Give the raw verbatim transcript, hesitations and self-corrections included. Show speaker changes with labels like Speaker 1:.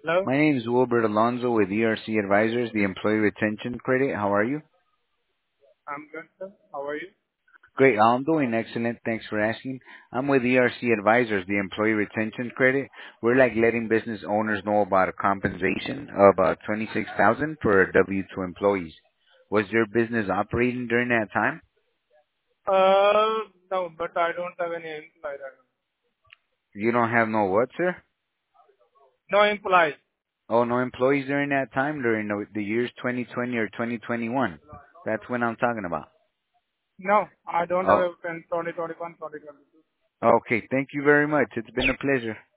Speaker 1: Hello?
Speaker 2: My name is Wilbert Alonzo with E R C Advisors, the Employee Retention Credit. How are you?
Speaker 1: I'm good, sir. How are you?
Speaker 2: Great. I'm doing excellent. Thanks for asking. I'm with E R C Advisors, the Employee Retention Credit. We're like letting business owners know about a compensation of uh, twenty-six thousand dollars for W two employees. Was your business operating during that time?
Speaker 1: Uh, no, but I don't have any employee right
Speaker 2: You don't have no what, sir?
Speaker 1: now. No employees.
Speaker 2: Oh, no employees during that time, during the, the years twenty twenty or twenty twenty-one. That's when I'm talking about.
Speaker 1: No, I don't have
Speaker 2: Oh,
Speaker 1: a in twenty twenty-one, twenty twenty-two.
Speaker 2: okay. Thank you very much. It's been a pleasure.